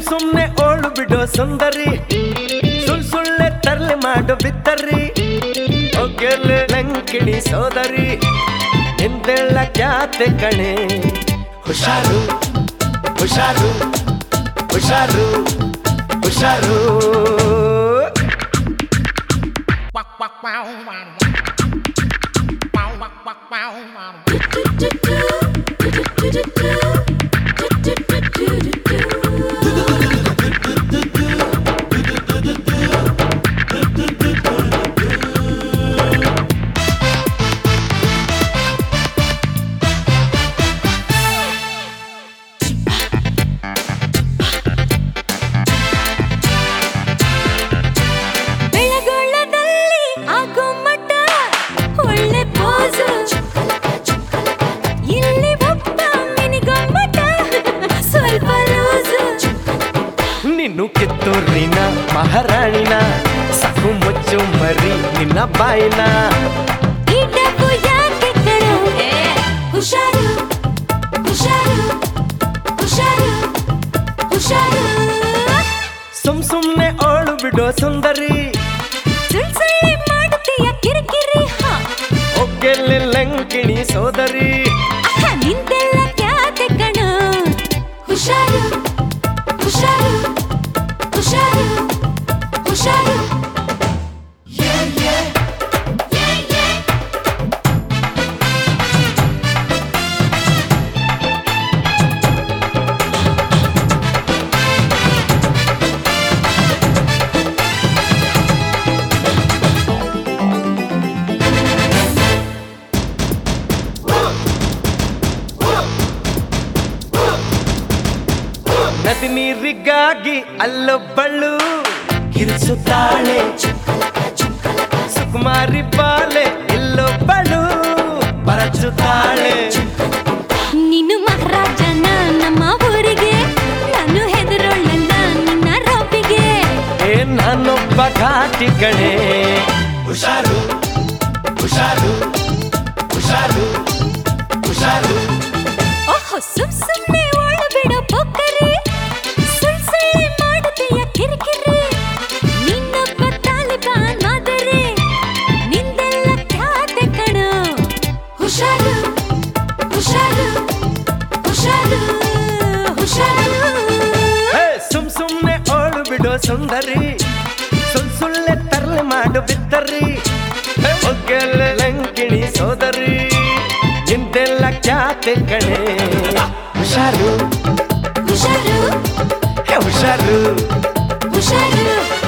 ಸುಮ್ನೆ ಓಳು ಬಿಡೋ ಸುಂದರಿ ಸುಳ್ಳೆ ತರ್ಲೆ ಮಾಡೋ ಬಿತ್ತರಿ ಒಗ್ಗೆಲೆ ಲಂಕಿಣಿ ಸೋದರಿ ಎಂದೆಲ್ಲ ಖ್ಯಾತೆ ಕಣೆ ಹುಷಾರು ಹುಷಾರು ಹುಷಾರು ಹುಷಾರು ನಿನ್ನು ಕಿತ್ತೂರಿನ ಮಹಾರಾಣಿನ ಸಾಕು ಮುಚ್ಚು ಮರಿ ನಿನ್ನ ಬಾಯಿನ ಹುಷಾರು ಹುಷಾರು ಹುಷಾರು ಹುಷಾರು ಸುಮ್ನೆ ಓಳು ಬಿಡೋ ಸುಂದರಿ ಸುಳ್ಳೆ ಮಾಡುತ್ತೀಯ ಕಿರಿಕಿರಿ ಒಗ್ಗೆಲೆ ಲಂಕಿಣಿ ಸೋದರಿ ನಿಂದೆಲ್ಲ ಖ್ಯಾತೆ ಕಣ ಹುಷಾರು ಹುಷಾರು ಹುಷಾರು ಹುಷಾರು ನದಿ ನೀರಿಗಾಗಿ ಅಲ್ಲೊಬ್ಬಳು ಕಿರಿಸುತ್ತಾಳೆ ಸುಕುಮಾರಿ ಬಾಲೆ ಇಲ್ಲೊಬ್ಬಳು ಪರಚುತ್ತಾಳೆ ನೀನು ಮಹಾರಾಜನ ನಮ್ಮ ಊರಿಗೆ ನಾನು ಹೆದರೋಳಲ್ಲ ನಿನ್ನ ರೋಪಿಗೆ ನಾನೊಬ್ಬ ಘಾಟಿ ಕಣೆ ಹುಷಾರು ಹುಷಾರು ಹುಷಾರು ಹುಷಾರು ಓಹೋ ಸುಮ್ನೆ ಒಳ ಬಿಡೋ ಪೊಕ್ಕರಿ ಸುಳ್ಳೆ ಮಾಡುತ್ತೀಯ ಕಿರಿಕಿರಿ ನಿನ್ನೊಬ್ಬ ತಾಲಿಬಾನ್ ಮಾದರಿ ನಿಂದೆಲ್ಲ ಖ್ಯಾತೆ ಕಣ ಹುಷಾರು ಹುಷಾರು ಹುಷಾರು ಹುಷಾರು ಸುಮ್ನೆ ಓಳು ಬಿಡೋ ಸುಂದರಿ ಸುಳ್ಳೆ ತರ್ಲೆ ಮಾಡು ಬಿತ್ತರಿ ಒಗ್ಗೆಲೆ ಲಂಕಿಣಿ ಸೋದರಿ ಇಂದೆಲ್ಲ ಖ್ಯಾತೆ ಕಣೆ ಹುಷಾರು ಹುಷಾರು ಹುಷಾರು ಹುಷಾರು